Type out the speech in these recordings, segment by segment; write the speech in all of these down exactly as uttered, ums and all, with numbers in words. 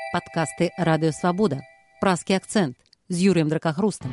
Падкасты Радыё Свабода. Празкі акцэнт з Юрыем Дракахрустам.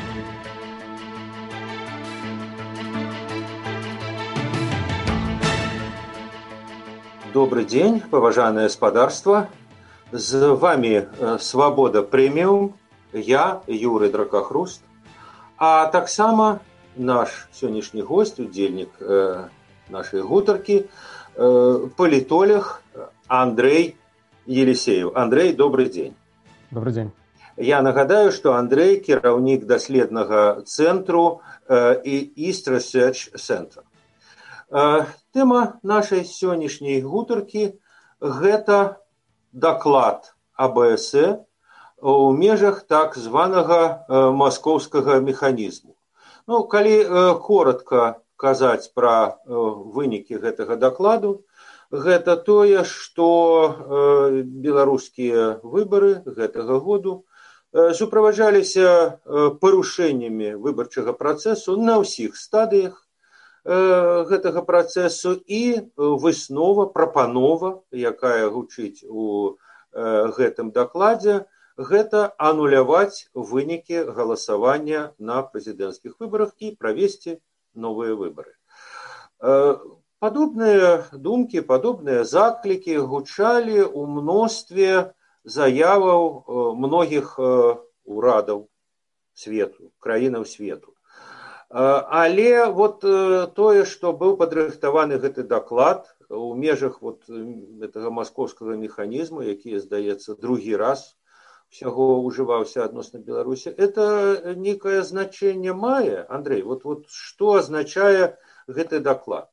Добрый день, поважанное спадарство. З вами Свобода Премиум, я, Юрий Дракахруст, а таксама наш сённяшні гость, удзельнік э, нашай гутаркі, э, палітолог Андрей Елисеев. Андрей, добрый день. Добрый день. Я нагадаю, што Андрей кіраўнік даследнага цэнтру э, і East Research Center. Э, тэма нашай сённяшняй гутаркі – гэта даклад А Б С Э ў межах так званага э, маскоўскага механізму. Ну, калі э, коротка казаць пра э, вынікі гэтага дакладу, гэта тое, што э, беларускія выбары гэтага году э, суправаджаліся э, парушэннямі выбарчага працэсу на ўсіх стадыях э, гэтага працэсу і выснова, прапанова, якая гучыць у э, гэтым дакладзе, гэта ануляваць вынікі галасавання на прэзідэнцкіх выбарах і правесці новыя выбары. Э, Падобныя думкі, падобныя заклікі гучалі ў мностве заяваў многіх урадаў свету, краінаў свету. Але вот тое, што быў падрыхтаваны гэты даклад у межах вот гэтага маскоўскага механізму, які, здаецца, другі раз усяго ўжываўся адносна Беларусі, это некае значэнне мае, Андрей, вот, вот што азначае гэты даклад?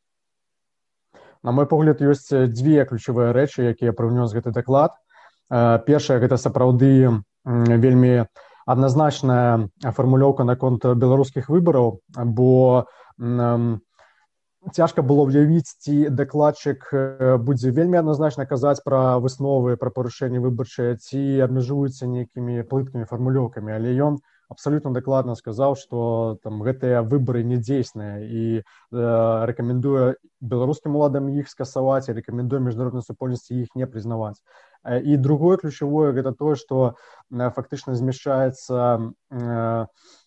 На мой погляд, ёсць дзве ключавыя рэчы, якія прыўнёс гэты даклад. Першае, гэта сапраўды вельмі адназначная фармулёўка наконт беларускіх выбараў, бо м, цяжка было ўявіць, ці дакладчык будзе вельмі адназначна казаць пра высновы, пра парушэнні выбарчыя, ці абмяжуецца нейкімі плыткімі фармулёўкамі, але ён абсолютно дакладна сказаў, што там гэтыя выбары недзейсныя і э, рэкамендуе беларускім уладам іх скасаваць і рэкамендуе міжнароднай супольнасці іх не прызнаваць. І другое ключавое гэта тое, што э, фактычна змяшчаецца э,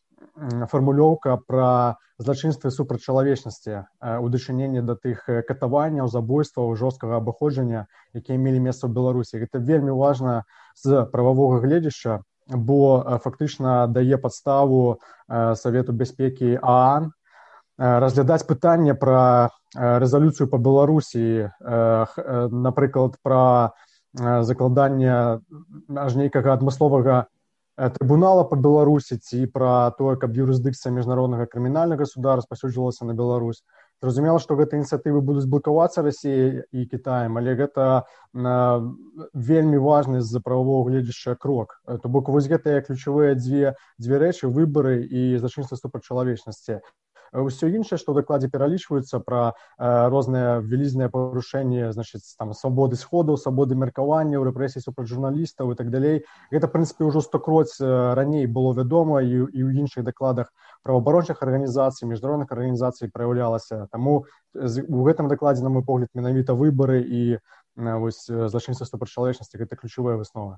фармулёўка пра злачынствы супраць чалавечнасці э, у дачыненні да тых катаванняў, забойстваў, жорсткага абыходжання, якія мелі месца ў Беларусі. Гэта вельмі важна з прававога гледзяшча, бо фактычна дае падставу Савету бяспекі А А Н разглядаць пытанне пра рэзалюцыю па Беларусі, напрыклад, пра закладанне аж нейкага адмысловага трыбунала па Беларусі ці пра тое, каб юрысдыкцыя міжнароднага крымінальнага суда распаўсюджвалася на Беларусь. Зразумела, што гэтыя ініцыятывы будуць блакавацца Расіяй і Кітаем, але гэта на, вельмі важны з-за правового гледзяшча крок. То бок вось гэтыя ключавыя дзве, дзве рэчы, выбары і злачынства супраць чалавечнасці. Усё іншае, што ў дакладзе пералічваецца пра э, розныя вялізныя парушэнні, значыць, там, свабоды сходаў, свабоды меркаванняў, рэпрэсій супраць журналістаў і так далей. Гэта, в прынцыпе, ўжо стокроць раней было вядома і, і ў іншых дакладах праваабарончых арганізацый, міжнародных арганізацый праяўлялася. Таму у гэтым дакладзе, на мой погляд, менавіта выбары і вось злачынства супраць чалавечнасці гэта ключавая выснова.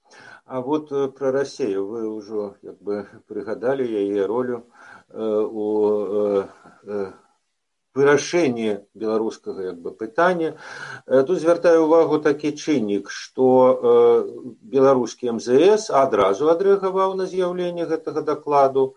А вот про Россию вы уже как бы пригадали яе ролю э, у э, э, вырашэнні беларускага як бы пытання. Э, тут звяртаю увагу такі чыннік, што э, беларускі эм зэ эс адразу адрэагаваў на з'яўленне гэтага дакладу.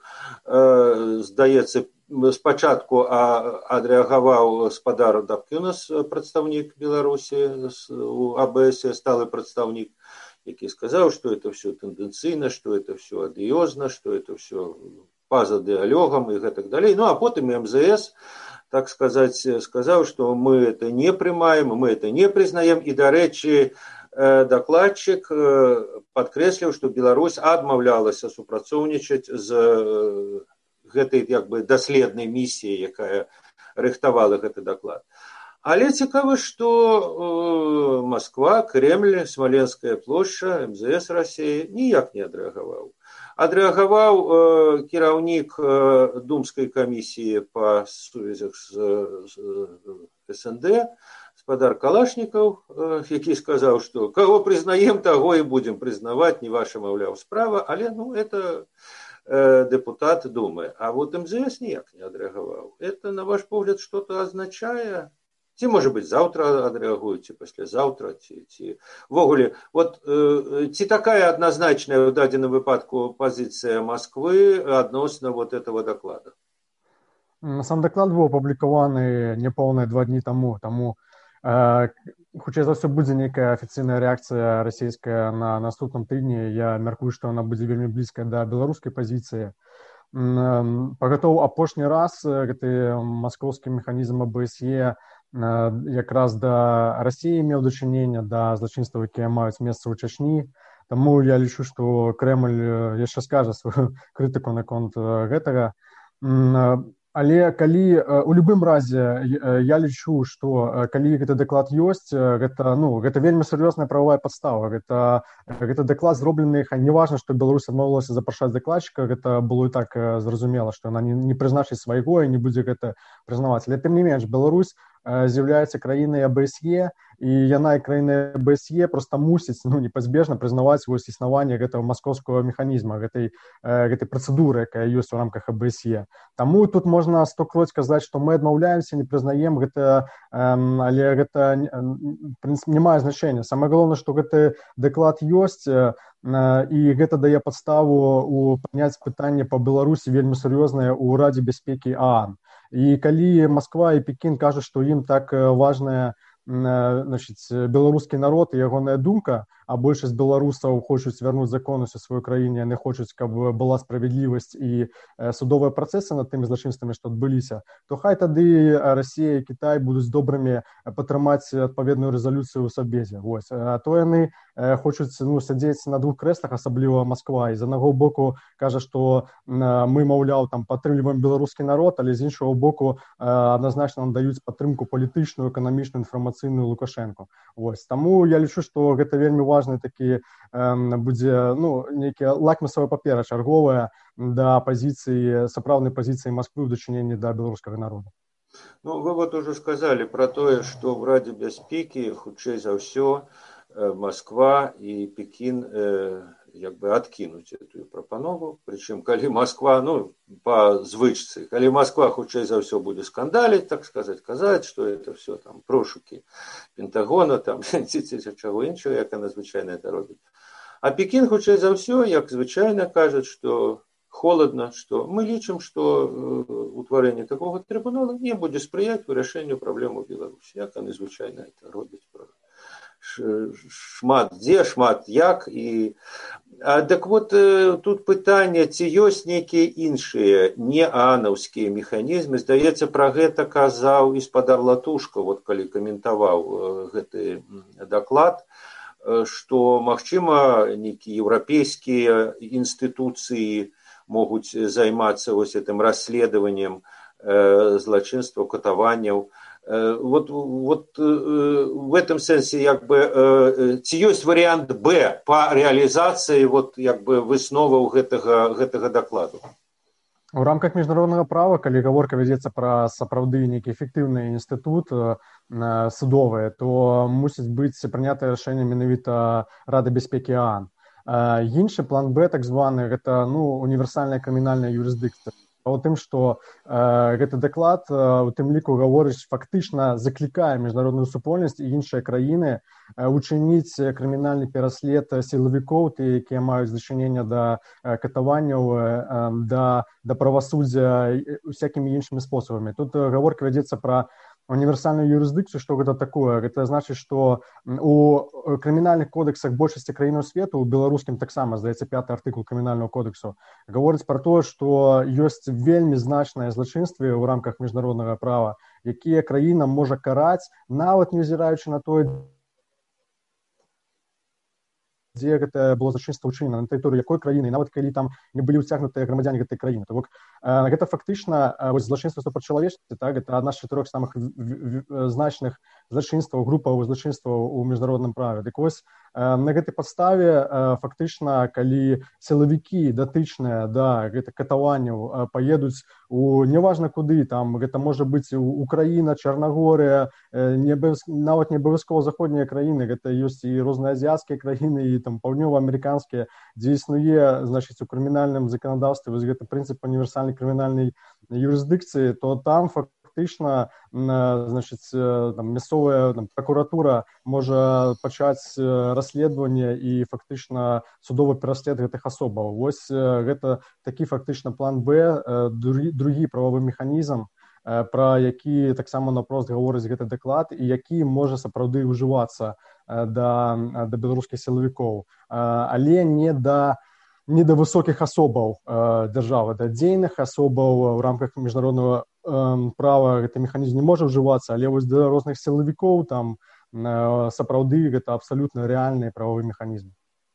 Э, здаецца, спачатку адрэагаваў спадар Дабкюнас, прадстаўнік Беларусі, у А Б С Э сталы прадстаўнік, які сказаў, што это все тэндэнцыйна, што это все адыёзна, што это все па-за дыалогам і гэтак далей. Ну, а потым эм зэ эс, так сказаць, сказаў, што мы это не прымаем, мы это не прызнаем. І, дарэчы, дакладчык падкрэсліў, што Беларусь адмаўлялася супрацоўнічаць з гэтай як бы даследнай місіяй, якая рыхтавала гэты даклад. Але цікава, што э, Москва, Кремль, Смоленская плошча, эм зэ эс России ніяк не адрэагаваў. адрэагаваў э, кіраўнік э, думскай камісіі па сувязях з, з эс эн дэ, гаспадар Калашнікаў, э, які сказаў, што каго прызнаем, таго і будзем прызнаваць, не ваша, маўляў, справа, але ну это э, депутат думае. А вот эм зэ эс ніяк не адрэагаваў. Это, на ваш погляд, что-то означае? Ці, можа быць, заўтра адрэагуюць, ці паслязаўтра, ці, ці... Ввогуле, вот, э, ці такая адназначная ў дадзеным выпадку пазіцыя Москвы адносна вот этого доклада? Сам даклад быў апублікаваны няпоўныя два дні таму, таму э, хутчэй за ўсё будзе нейкая афіцыйная рэакцыя расійская на наступным тыдні. Я мяркую, што яна будзе вельмі блізкая да беларускай пазіцыі. Пагатоў апошні раз гэты маскоўскі механізм а бэ эс е якраз да Расіі меў дачыненне да злачынстваў, якія маюць месца ў Чачні. Таму я лічу, што Крэмль яшчэ скажа сваю крытыку наконт гэтага. Але калі у любым разе я лічу, што калі гэты даклад ёсць, гэта ну гэта вельмі сур'ёзная правовая падстава. Гэта гэта даклад зроблены, не важна, што Беларусь адмовілася запрашаць дакладчыка, гэта было і так зразумела, што яна не, не прызначыць свайго і не будзе гэта прызнаваць. Але тым не менш, Беларусь з'яўляецца краінай а бэ эс е, і яна і краіна а бэ эс е проста мусіць ну непазбежна прызнаваць вось існаванне гэтага маскоўскага механізма, гэтай гэтай працэдуры, якая ёсць у рамках а бэ эс е. Таму тут можна стокроць казаць, што мы адмаўляемся, не прызнаем гэта, але гэта в прынцыпе не мае значэння. Самае галоўнае, што гэты даклад ёсць, і гэта дае падставу у падняць пытанне па Беларусі вельмі сур'ёзнае ў Радзе бяспекі а ан. І калі Москва і Пекін кажуць, што ім так важная значыць, беларускі народ і ягоная думка, а большасць беларусаў хочуць вярнуць законнасць у сваёй краіне, яны хочуць, каб была справядлівасць і судовыя працэсы над тымі злачынствамі, што адбыліся, то хай тады Расія і Кітай будуць добрымі падтрымаць адпаведную рэзалюцыю ў сабезе. Вось. А то яны хочуць ну, сядзець на двух крэслах, асабліва Москва. І з аднаго боку кажа, што мы, маўляў, там падтрымліваем беларускі народ, але з іншого боку адназначна нам даюць падтрымку палітычную, эканамічную, інфармацыйную Лукашэнку. Вось. Таму я лічу, што гэта вельмі важны такі э, будзе ну, нейкая лакмусовая папера чарговая да пазіцыі, сапраўднай пазіцыі Москвы ў дачыненні да беларускага народа. Ну, вы вот уже сказали про тое, што ў Радзе бяспекі хутчэй за ўсё Москва і Пекін э, як бы адкінуць эту прапанову. Прычым, калі Москва, ну, па звычцы, калі Москва хутчэй за ўсё будзе скандаліць, так сказаць, казаць, што это все там прошукі Пентагона, там, ці чаго іншага, як яна звычайна это робіць. А Пекін хутчэй за ўсё, як звычайна кажуць, што холодна, што мы лічым, што утварэнне такога трыбунала не будзе спрыяць вырашэнню праблем у Беларусі, як яны звычайна это робяць. Шмат дзе, шмат як. І... А, так вот, тут пытанне, ці ёсць нейкія іншыя не аанаўскія механізмы. Здаецца, пра гэта казаў і спадар Латушка, вот, калі каментаваў гэты даклад, што, магчыма, нейкія еўрапейскія інстытуцыі могуць займацца вось гэтым расследаваннем э, злачынстваў, катаванняў. Вот, вот в этом сенсе як бы ці ёсць варыянт Б па рэалізацыі вот як бы высноваў гэтага гэтага дакладу. У рамках міжнароднага права, калі гаворка вядзецца пра сапраўды нейкі эфектыўны інстытут судовы, то мусіць быць прынятае рашэнне менавіта Рады бяспекі а ан. Іншы план Б, так званы, гэта ну універсальная крымінальная юрысдыкцыя. У тым, што э, гэты даклад э, у тым ліку гаворыць фактычна заклікае міжнародную супольнасць і іншыя краіны э, учыніць крымінальны пераслед сілавікоў, тыя, якія маюць дачыненне да э, катаванняў, э, да, да правасуддзя усякімі іншымі спосабамі. Тут э, гаворка вядзецца пра універсальную юрысдыкцыю. Што гэта такое? Гэта значыць, што у крымінальных кодексах большасці краінаў свету, у беларускім таксама, здаецца, пяты артыкул крымінальнага кодексу, гаворыць пра тое, што ёсць вельмі значныя злачынствы ў рамках міжнароднага права, якія краіна можа караць, нават не ўзіраючы на тое, дзе гэта было злачынства ўчынена, на тэрыторыі якой краіны, і нават калі там не былі ўцягнутыя грамадзяне гэтай краіны. То бок гэта фактычна вось злачынства супраць чалавечнасці, так, гэта адна з чатырох самых значных злачынстваў, групаў злачынстваў у міжнародным праве. Дык вось на гэтай падставе фактычна калі сілавікі датычныя да гэтых катаванняў паедуць у неважна куды, там гэта можа быць Украіна, Чарнагорыя, не абавяз... нават не абавязкова заходнія краіны, гэта ёсць і розныя азіяцкія краіны і там паўднёва-амерыканскія, дзе існуе, значыць, у крымінальным заканадаўстве вось гэты прынцып універсальнай крымінальнай юрысдыкцыі, то там фактычна, значыць, там мясцовая там, пракуратура можа пачаць расследаванне і фактычна судовы пераслед гэтых асобаў. Вось гэта такі фактычна план Б, другі, другі правовы механізм, пра які таксама наўпрост гаворыць гэты даклад і які можа сапраўды ўжывацца да, да беларускіх сілавікоў, але не да не да высокіх асобаў дзяржавы, да дзейных асобаў у рамках міжнароднага права гэты механізм не можа ўжывацца, але вось да розных сілавікоў там сапраўды гэта абсалютна рэальныя правовыя механізмы.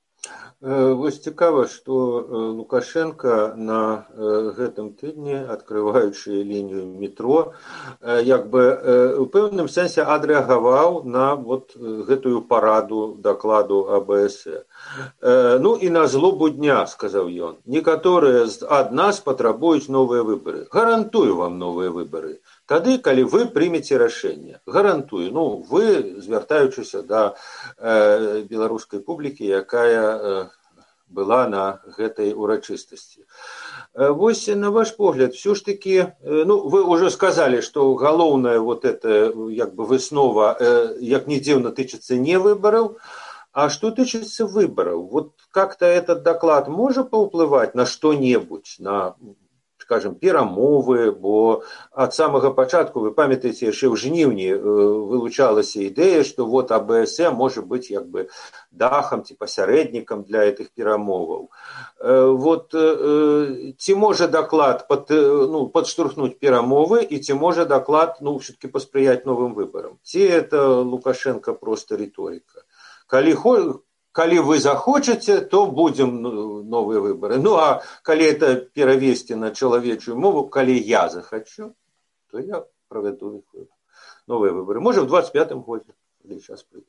Вось цікава, што Лукашенко на гэтым тыдні, адкрываючы лінію метро, як бы у пэўным сэнсе адрэагаваў на вот гэтую параду дакладу А Бэ Эс Э. Ну і на злобу дня, сказаў ён, некаторыя ад нас патрабуюць новыя выбары. Гарантую вам новыя выбары. Тады, калі вы прымеце рашэнне, гарантую, ну, вы, звяртаючыся да э, беларускай публікі, якая э, была на гэтай урачыстасці. Э, вось, на ваш погляд, все ж таки, э, ну, вы уже сказали, что галоўная вот эта, як бы, выснова, э, як не дзіўна, тычыцца не выбараў, а что тычыцца выбараў? Вот как-то этот доклад можа паўплываць на што-небудзь, на, скажем, перамовы, бо ад самага пачатку, вы памятаеце, яшчэ ў жніўні вылучалася ідэя, што вот А Бэ Эс Э можа быць як бы дахам ці пасярэднікам для гэтых перамоваў. Вот ці можа даклад пад, ну, падштурхнуць перамовы і ці можа даклад, ну, все-таки паспрыяць новым выбарам? Ці это Лукашенко просто рыторыка? Калі Калі вы захочаце, то будем новыя выбары. Ну, а калі это перавесці на чалавечую мову, калі я захочу, то я правяду новыя выбары. Можа, в двадцать пятым годзе, калі час прыйдзе.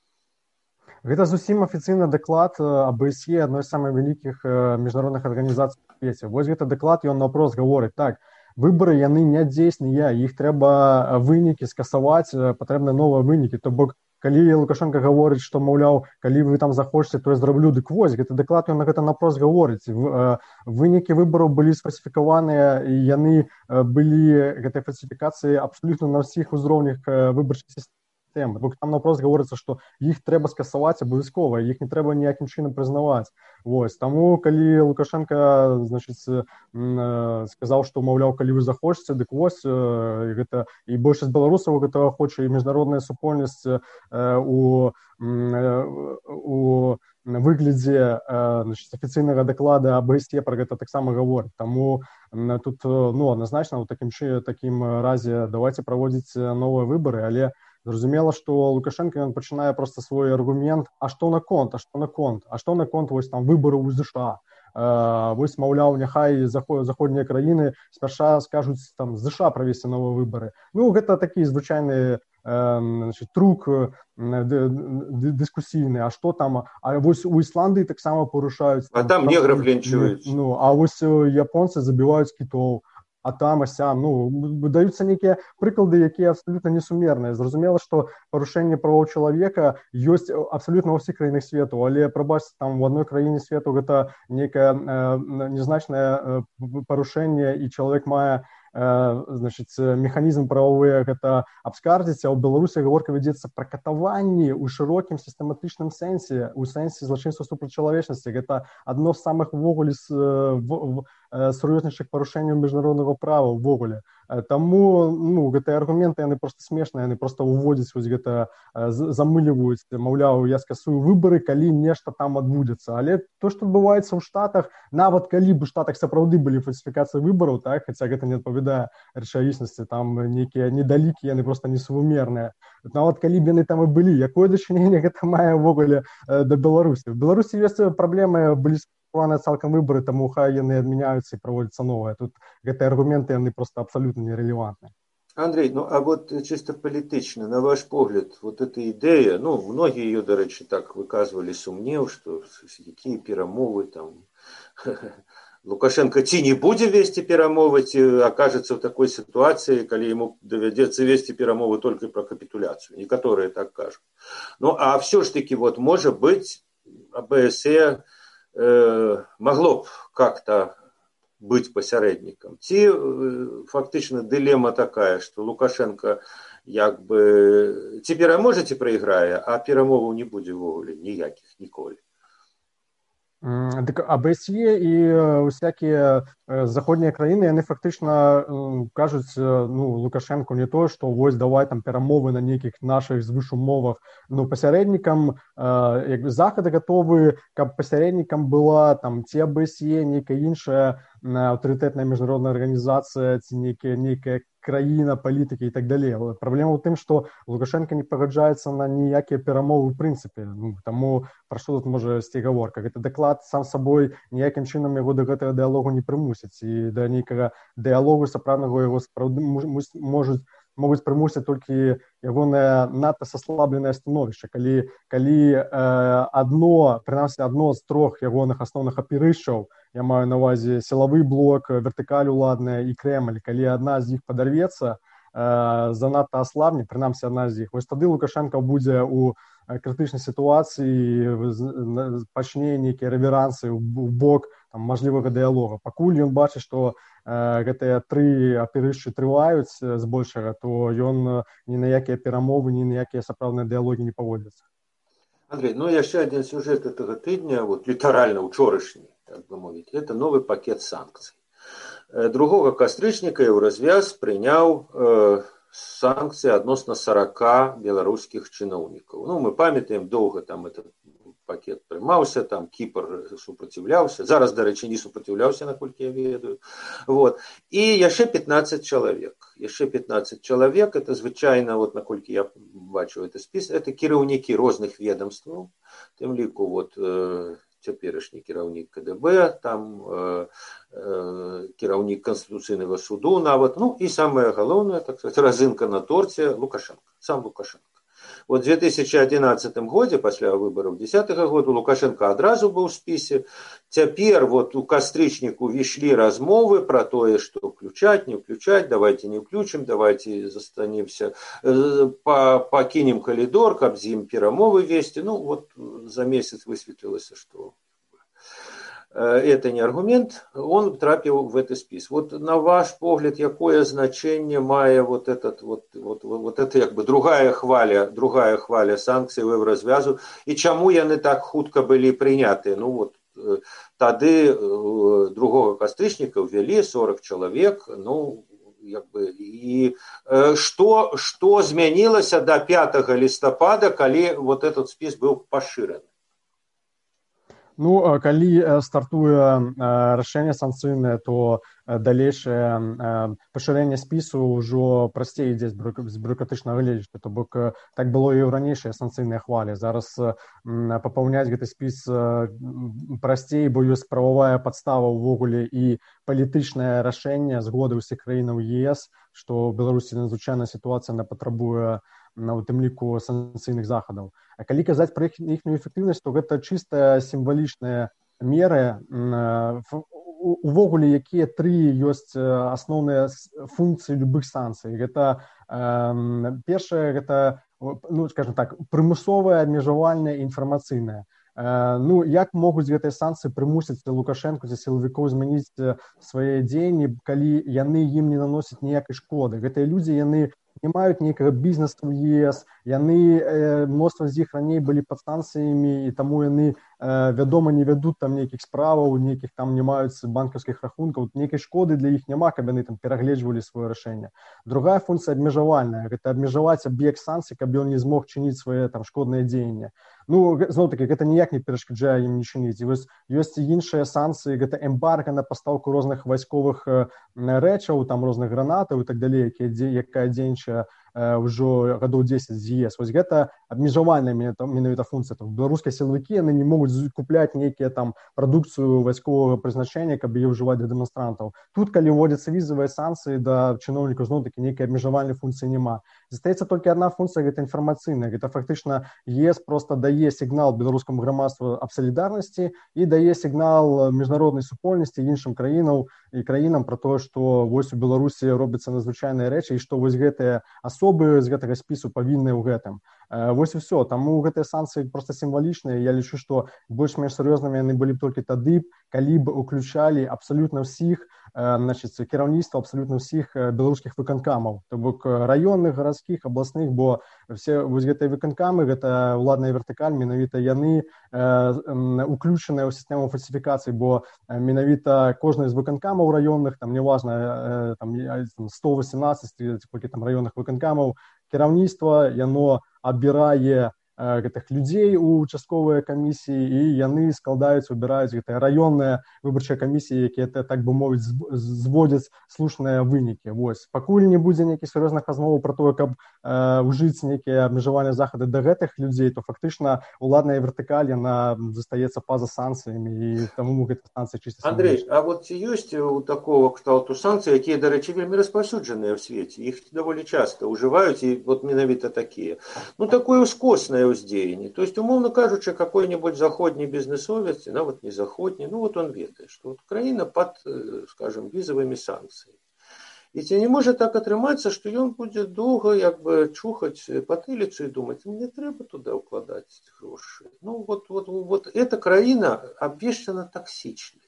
Гэта зусім афіцыйны даклад А Бэ Эс Е, адной з самых вялікіх міжнародных арганізацый у свеце. Вось гэта даклад, ён наўпрост гаворыць, так, выбары яны нядзейсныя, іх трэба вынікі скасаваць, патрэбны новыя вынікі, то бок калі Лукашенко гаворыць, што, маўляў, калі вы там захочаце, то я зраблю, дык вось, гэты даклад, ён на гэта напрост гаворыць. Вынікі выбараў былі сфальсіфікаваныя, і яны былі, гэтай фальсіфікацыі абсалютна на ўсіх узроўнях выбарчай сістэмы. Там напрост гаворыцца, што іх трэба скасаваць абавязкова, іх не трэба ніякім чынам прызнаваць. Вось. Таму, калі Лукашенко, значыць, сказаў, што, маўляў, калі вы захочаце, дык вось, гэта і большасць беларусаў гэтага хоча, і міжнародная супольнасць у, у выглядзе, значыць, афіцыйнага даклада А Бэ Эс Е пра гэта таксама гаворыць. Таму тут, ну, адназначна, у такім, такім разе давайце праводзіць новыя выбары, але зразумела, што Лукашенко ён пачынае проста свой аргумент, а што наконт, а што наконт, а што наконт вось там выбараў у ЗША. Э, вось, маўляў, няхай заходнія краіны спярша скажуць там ЗША правесці новыя выбары. Ну, гэта такі звычайны э, значит, трук э, дыскусійны, а што там, а вось у Ісландыі таксама парушаюць. А там, там негров лінчуюць. Ну, а вось японцы забіваюць кітоў. А там, а сям, ну, даюцца нейкія прыклады, якія абсалютна несумерныя. Зразумела, што парушэнне правоў чалавека ёсць абсалютна ва ўсіх краінах свету, але, прабачце, там у адной краіне свету гэта нейкае э, незначнае парушэнне, і чалавек мае значыць, механізм правовы гэта абскардзіць, а ў Беларусі гаворка вядзецца пра катаванні ў шырокім сістэматычным сэнсе, у сэнсе злачынства супраць чалавечнасці. Гэта адно з самых увогуле сур'ёзнейшых парушэнняў міжнароднага права ўвогуле. Таму, ну, гэтыя аргументы, яны проста смешныя, яны проста уводзяць, вось гэта, замыліваюць, маўляў, я скасую выбары, калі нешта там адбудзецца. Але то, што адбываецца ў Штатах, нават калі б у Штатах сапраўды былі фальсіфікацыі выбараў, так, хаця гэта не адпавядае рэчаіснасці, там нейкія недалікі, яны проста несумерныя. Нават калі б яны там і былі, якое дачыненне гэта мае ўвогуле да Беларусі? В Беларусі ёсць праблемы блізка цалкам выбары, таму хай яны адмяняюцца і праводзяцца новыя. Тут гэтыя аргументы, яны проста абсалютна нерэлевантныя. Андрей, ну а вот чисто политично, на ваш погляд, вот эта идея, ну, многие ее, до речі, так выказывали сумнев, что какие перамовы там, Лукашенко ці не будзе весці перамовы, ці окажется в такой ситуации, калі ему доведется вести перамовы только про капитуляцию. Некоторые так кажут. Ну, а все ж таки, вот, может быть, АБСЕ э, могло бы как-то быть посередником. Ці фактично дилемма такая, что Лукашенко як бы ці пераможете проиграя, а перамоваў не будзе ввогуле ніякіх ніколі. Так АБСЕ і усякія заходнія краіны, яны фактычна кажуць, ну, Лукашенко не то, што вось давай там перамовы на нейкіх нашых звышумовах, ну, пасярэднікам, як бы захады гатовы, каб пасярэднікам была там ці АБСЕ, нейкая іншая аўтарытэтная міжнародная арганізацыя, ці нейкая нейкая краіна, палітыкі і так далей. Праблема ў тым, што Лукашенко не пагаджаецца на ніякія перамовы ў прынцыпе. Ну, таму пра што тут можа ісці гаворка? Гэты даклад сам сабой ніякім чынам яго да гэтага дыялогу не прымусіць. І да нейкага дыялогу сапраўднага яго сапраўды можуць могуць прымусіць толькі ягонае надта саслабленае становішча. Калі, калі э, адно, прынамсі адно з трох ягоных асноўных апірышчаў, я маю на ўвазе сілавы блок, вертыкаль уладная і Крэмль, калі адна з іх падарвецца, э, занадта аслабне, прынамсі адна з іх, вось тады Лукашенко будзе ў крытычнай сітуацыі, пачне нейкія рэверансы ў бок там, мажлівага дыялога. Пакуль ён бачыць, што э, гэтыя тры апірышчы трываюць збольшага, то ён ні на якія перамовы, ні на якія сапраўдныя дыялогі не паводзіцца. Андрей, ну яшчэ адзін сюжэт гэтага тыдня, вот літаральна ўчорашні, так бы мовіць, это новы пакет санкцый. Другога кастрычніка Еўразвяз прыняў э, санкцыі адносна сорока беларускіх чыноўнікаў. Ну, мы памятаем, доўга там этот пакет прымаўся, там Кіпр супраціўляўся, зараз, дарэчы, не супраціўляўся, наколькі я ведаю. Вот. І яшчэ пятнадцать чалавек. Яшчэ пятнадцать чалавек, это звычайна, вот наколькі я бачу этот спіс, это кіраўнікі розных ведомстваў, тым ліку вот э, цяперашні кіраўнік КДБ, там э, э, кіраўнік Канстытуцыйнага суду нават, ну і самае галоўнае, так сказать, разынка на торце Лукашенко, сам Лукашенко. Вот в две тысячи одиннадцатом годзе, пасля выбораў десятого года, Лукашенко адразу быў у спісе. Цяпер вот у кастрычніку вішлі размовы про тое, што ўключаць, не ўключаць, давайте не ўключым, давайте застанемся, пакінем калідор, каб з ім перамовы весці. Ну вот за месяц высветлілася, што это не аргумент, он трапил в этот спис. Вот на ваш погляд, какое значение мае вот этот вот вот вот это как бы другая хваля, другая хваля санкций в Евразвязу, и чему яны так хутка были приняты? Ну вот тады другого кастрычніка ввели сорок человек, ну как бы и что что змянилось до пятого листопада, калі вот этот спис был поширен? Ну, калі стартуе рашэнне санкцыйнае, то далейшае пашырэнне спісу ўжо прасцей ідзе з бюрократычнага гледжання. То бок так было і ў ранейшыя санкцыйныя хвалі. Зараз папаўняць гэты спіс прасцей, бо ёсць прававая падстава ўвогуле і палітычнае рашэнне згоды ўсіх краінаў ЕС, што ў Беларусі надзвычайная сітуацыя не патрабуе у тым ліку санкцыйных захадаў. А калі казаць пра іхнюю эфектыўнасць, то гэта чыста сімвалічныя меры. Увогуле, якія тры ёсць асноўныя функцыі любых санкцый. Гэта э, першае, гэта, ну, скажем так, прымусовая, абмежавальная і інфармацыйная. Э, ну, як могуць гэтыя санкцыі прымусіць Лукашенко ці сілавікоў змяніць свае дзеянні, калі яны ім не наносяць ніякай шкоды? Гэтыя людзі, яны не маюць нейкага бізнесу ў ЕС, яны, э, мноства з іх раней былі пад санкцыямі, і таму яны, э, вядома, не вядуць там нейкіх справаў, нейкіх там не маюць банкаўскіх рахункаў, нейкай шкоды для іх няма, каб яны там перагледжвалі сваё рашэнне. Другая функцыя абмежавальная, гэта абмежаваць аб'ект санкцый, каб ён не змог чыніць свае там шкодныя дзеянні. Ну, зноў-такі, гэта ніяк не перашкаджае ім не чыніць. І вось ёсць іншыя санкцыі, гэта эмбарга на пастаўку розных вайсковых рэчаў, там розных гранатаў і так далей, якая дзейнічае ўжо гадоў дзесяць з ЕС. Вось гэта абмежавальная менавіта функцыя. Беларускія сілавікі яны не могуць купляць нейкія там прадукцыю вайсковага прызначэння, каб яе ўжываць для дэманстрантаў. Тут, калі ўводзяцца візавыя санкцыі, да чыноўнікаў зноў-такі нейкай абмежавальнай функцыі няма. Застаецца толькі адна функцыя, гэта інфармацыйная. Гэта фактычна ЕС проста дае сігнал беларускаму грамадству аб салідарнасці і дае сігнал міжнароднай супольнасці іншым краінам і краінам пра тое, што вось у Беларусі робяцца надзвычайныя рэчы і што вось гэтыя асобы з гэтага спісу павінны ў гэтым. Вось і ўсё. Таму гэтыя санкцыі проста сімвалічныя. Я лічу, што больш-менш сур'ёзнымі яны былі б толькі тады, калі б уключалі абсалютна ўсіх, значит, кіраўніцтва абсалютна ўсіх беларускіх выканкамаў, то бок раённых, гарадскіх, абласных, бо все вось гэтыя выканкамы, гэта ўладная вертыкаль, менавіта яны уключаныя ў сістэму фальсіфікацый, бо менавіта кожны з выканкамаў раённых, там неважна, там сто восемнадцать, колькі там раённых выканкамаў, кіраўніцтва, яно абірае гэтых людзей у участковыя камісіі і яны складаюць, выбіраюць гэтыя раённыя выбарчыя камісіі, якія, так бы мовіць, зводзяць слушныя вынікі. Вось. Пакуль не будзе нейкіх сур'ёзных размоваў пра тое, каб э, ўжыць нейкія абмежавальныя захады да гэтых людзей, то фактычна уладная вертыкаль, яна застаецца па-за санкцыямі, і таму гэтыя санкцыі чыста сімвалічныя. Андрей, а вот ці ёсць у такого кшталту санкцыі, якія, дарэчы, вельмі распаўсюджаныя ў свеце, іх даволі часта ўжываюць, і вот менавіта такія. Ну, такое ускоснае ўздзеянне. То есть, умовно кажучы, какой-нибудь заходний бизнесовец, нават не заходний, ну вот он ведает, что вот краіна под, скажем, визовыми санкциями. И ці не может так атрымацца, что он будет долго як бы чухать потылицу и думать, мне треба туда укладать гроши. Ну вот, вот, вот эта краіна обвешана токсичной.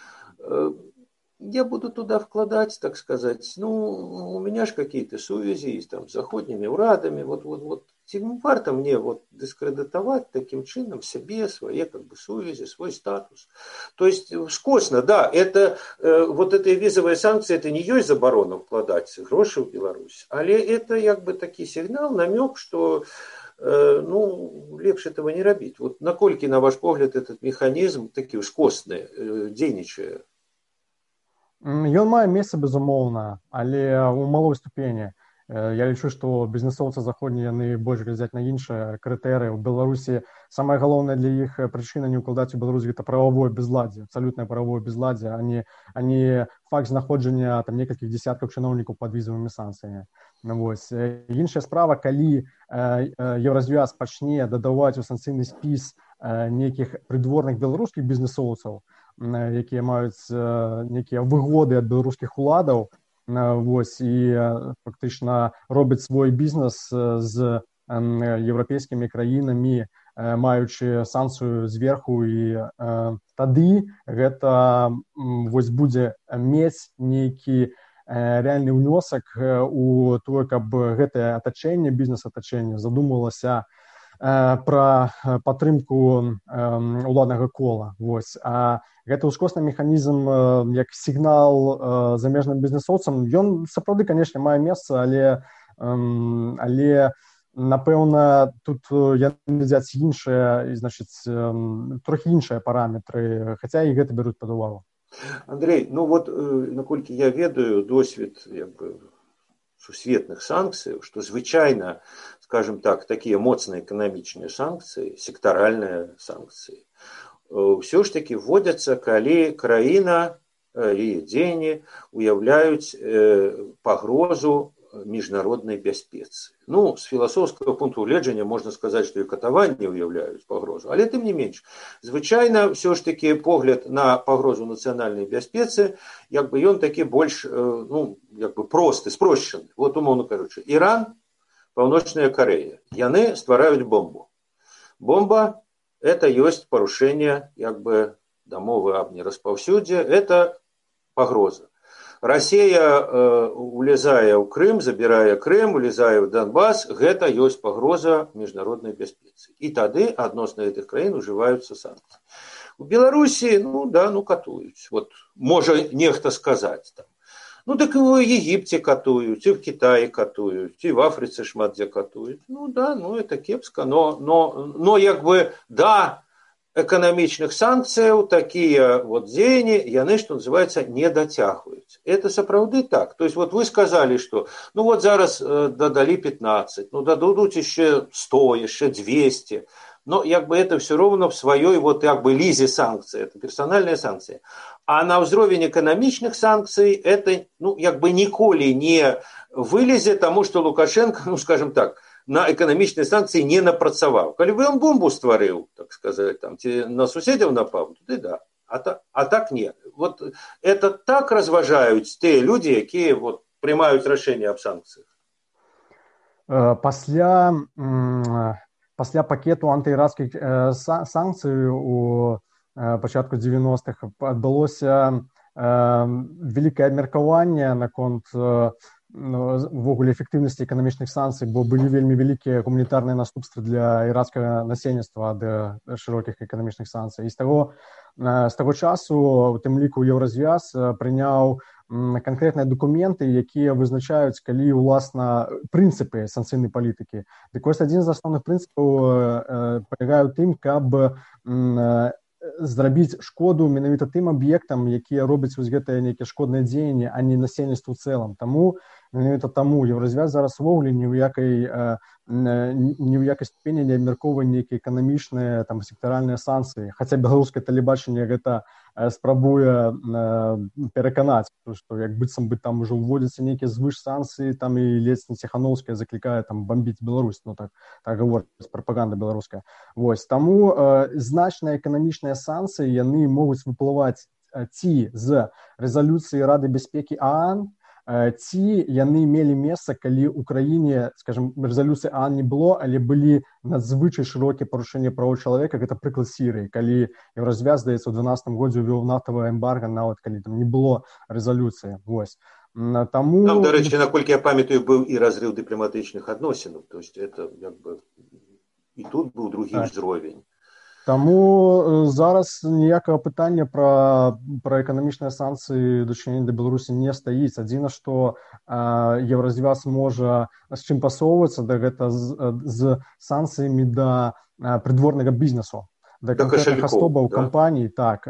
Я буду туда вкладать, так сказать, ну, у меня же какие-то связи есть там с заходними урадами, вот, вот, вот, варто мне вот дискредитовать таким чином себе, свои как бы связи, свой статус. То есть, скосно, да, это, э, вот эти визовые санкции, это не есть заборона вкладать гроши в Беларусь, але это как бы такой сигнал, намек, что э, ну, лепше этого не робить. Вот накольки, на ваш погляд, этот механизм такой скосный, э, дзейнічае? Ён мае месца, безумоўна, але ў малой ступені. Я лічу, што бізнесоўцы заходнія яны больш глядзяць на іншыя крытэрыі. У Беларусі самае галоўнае для іх прычына не ўкладаць у Беларусь гэта прававое безладдзе, абсалютнае прававое безладдзе, а не, а не факт знаходжання там некалькіх десяткаў чыноўнікаў пад візавымі санкцыямі. Вось. Іншая справа, калі Еўразвяз пачне дадаваць у санкцыйны спіс нейкіх прыдворных беларускіх бізнесоўцаў, якія маюць нейкія выгоды ад беларускіх уладаў, вось, і фактычна робяць свой бізнес з еўрапейскімі краінамі, маючы санкцыю зверху, і тады гэта вось будзе мець нейкі рэальны ўнёсак у тое, каб гэтае атачэнне, бізнес-атачэнне задумалася пра падтрымку уладнага кола. Вось. А гэты ўскосны механізм як сігнал замежным бізнесоўцам, ён сапраўды, канешне, мае месца, але, але напэўна, тут яны глядзяць іншыя, значыць, трохі іншыя параметры, хаця і гэта бяруць пад увагу. Андрей, ну вот, наколькі я ведаю досвед як бы сусветных санкцый, што звычайна, скажем так, такие моцныя эканамічныя санкцыі, сектаральныя санкцыі, ўсё ж таки вводзяцца, калі краіна і дзеянні уяўляюць пагрозу міжнароднай бяспецы. Ну, з філасофскага пункту гледжання можна сказаць, што і катаванні уяўляюць пагрозу, але тым не менш, звычайна ўсё ж таки погляд на пагрозу нацыянальнай бяспецы, як бы ён такі больш, ну, як бы просты, спрошчаны. Вот, умоўна кажучы, Іран, Паўночная Карэя, яны ствараюць бомбу. Бомба – это ёсць парушэнне як бы дамовы аб нераспаўсюдзе, это пагроза. Россия э, улезае ў Крым, забірае Крым, улезае ў Донбас, гэта ёсць пагроза міжнароднай бяспецы. І тады адносна гэтых краін ужываюцца санкцыі. У Беларусі, ну да, ну катуюць. Вот, можа нехта сказаць там. Ну так і ў Егіпце катуюць, і в Китаі катуюць, і в Афрыцы шмат дзе катуюць. Ну да, ну это кепска, но, но, но як бы, да, эканамічных санкцыяў такія вот дзеянні яны, што называецца, не дацягваюць. Это сапраўды так. То есть вот вы сказали, что ну вот зараз э, дадалі пятнадцать, ну дадуць яшчэ сто, яшчэ двести, но як бы это все равно в сваёй вот як бы лізе санкцыі, это персональная санкцыя. А на ўзровень эканамічных санкцый это ну як бы ніколі не вылезе, таму што Лукашенко, ну скажем так, на эканамічныя санкцыі не напрацаваў. Калі бы ён бомбу стварыў, так сказать, там, ці на суседзяў напаў, то да. А, та, а так не. Вот это так разважаюць тыя людзі, якія вот прымаюць рашэнне аб санкцыях. Пасля, пасля пакету антыірацкіх санкцый у пачатку дзевяностых адбылося вялікае абмеркаванне наконт увогуле эфектыўнасці эканамічных санкцый, бо былі вельмі вялікія гуманітарныя наступствы для ірацкага насельніцтва ад шырокіх эканамічных санкцый. І з таго, з таго часу, у тым ліку Еўразвяз прыняў канкрэтныя дакументы, якія вызначаюць, калі уласна прынцыпы санкцыйнай палітыкі. Дык вось адзін з асноўных прынцыпаў палягае ў тым, каб зрабіць шкоду менавіта тым аб'ектам, якія робяць вось гэтыя нейкія шкодныя дзеянні, а не насельніцтву ў цэлым. Таму менавіта таму Еўразвяз зараз увогуле ні ў якай ні ў якай ступені не абмяркоўвае нейкія эканамічныя там сектаральныя санкцыі. Хаця беларускае тэлебачанне гэта спрабуе пераканаць, што як быццам бы там ужо ўводзяцца нейкія звыш санкцыі, там і ледзь не Ціханаўская заклікае там бамбіць Беларусь, ну так так гаворыць прапаганда беларуская. Вось таму э, значныя эканамічныя санкцыі яны могуць выплываць ці з рэзалюцыі Рады бяспекі ААН, ці яны мелі месца, калі ў краіне, скажем, рэзалюцыі ААН не было, але былі надзвычай шырокія парушэнні правоў чалавека. Гэта прыклад Сірыі, калі Еўразвяз, здаецца, у дванаццатым годзе увёў нафтавае эмбарга, нават калі там не было рэзалюцыі. Вось. Таму... Там, дарэчы, наколькі я памятаю, быў і разрыў дыпламатычных адносінаў. То есть это як бы і тут быў другі так. ўзровень. Таму зараз ніякага пытання пра, пра эканамічныя санкцыі дачынення да Беларусі не стаіць. Адзіна, што Еўразвяз можа з чым пасоўвацца, да гэта з, з санкцыямі да прыдворнага бізнесу, да канкрэтных асобаў, да? Кампаній, так,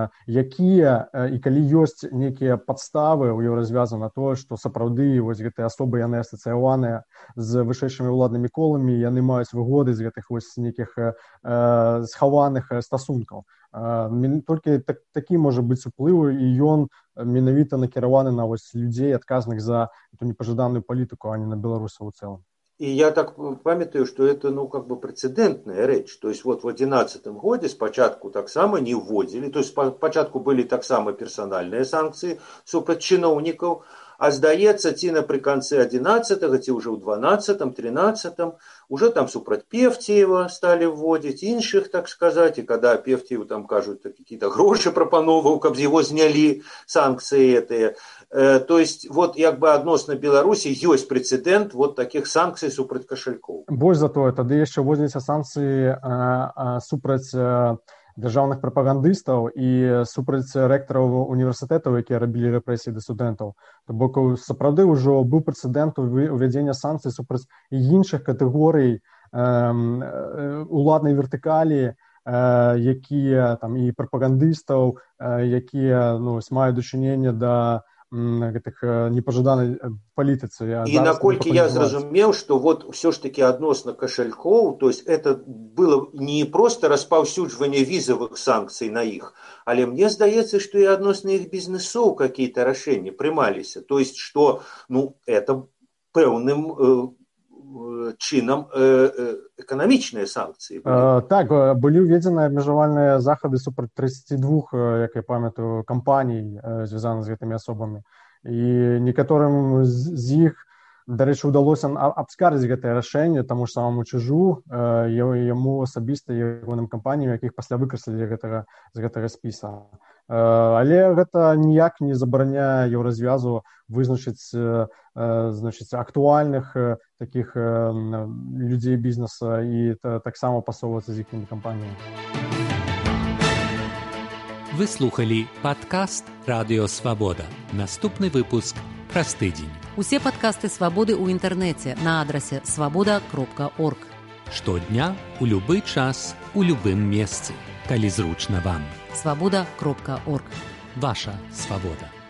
якія, і калі ёсць нейкія падставы ў Еўразвяза на тое, што сапраўды вось гэтыя асобы яны асацыяваныя з вышэйшымі ўладнымі коламі, яны маюць выгоды з гэтых вось нейкіх э, схаваных стасункаў. Э, толькі так, такі можа быць уплыў, і ён менавіта накіраваны на вось людзей, адказных за эту непажаданую палітыку, а не на беларусаў у цэлым. И я так памятаю, что это, ну, как бы прецедентная речь. То есть вот в одиннадцатом году спочатку так само не вводили, то есть спочатку были так само персональные санкции супраць чиновников, а здаецца, ці напрыканцы одиннадцатого, ці уже в дванадцатом, тринадцатом, уже там супраць Певтеева стали вводить, іншых, так сказать, и когда Певтееву там кажут какие-то гроши пропановывал, каб его сняли санкции этие. Э, то есть вот як бы адносна Беларусі ёсць прецедент вот таких санкций супраць кашалькоў. Больш за тое, тады яшчэ вводзяцца санкцыі э, э, супраць э, дзяржаўных прапагандыстаў і супраць рэктараў універсітэтаў, якія рабілі рэпрэсіі да студэнтаў. То бок сапраўды ўжо быў прэцэдэнт увядзення санкцый супраць іншых катэгорый э, уладнай вертыкалі, э, якія там і прапагандыстаў, э, якія ну, маюць дачыненне да гэтых непажаданай палітыцы. І наколькі я зразумеў, што вот все ж таки адносна кашалькоў, то есть это было не просто распаўсюджванне візавых санкцый на іх, але мне здаецца, што і адносна іх бізнесоў какие-то рашэнні прымаліся. То есть что ну это пэўным э, чынам эканамічныя санкцыі. Так, былі ўведзены абмежавальныя захады супраць тридцати двух, як я памятаю, кампаній, звязаных з гэтымі асобамі. І некаторым з іх, дарэчы, удалося абскардзіць гэтае рашэнне таму ж самому Чижу, яму асабіста і ягоным кампаніям, якіх пасля выкрэслілі гэтага, з гэтага спіса. Але гэта ніяк не забараняе Еўразвязу вызначыць значыць, актуальных такіх людзей бізнеса і таксама пасоўвацца з іхнымі кампаніямі. Вы слухалі падкаст «Радыё Свабода». Наступны выпуск праз тыдзень. Усе падкасты Свабоды ў інтэрнэце на адрасе свабода кропка орг. Штодня, у любы час, у любым месцы. калі зручна вам. свабода кропка орг. Ваша свабода.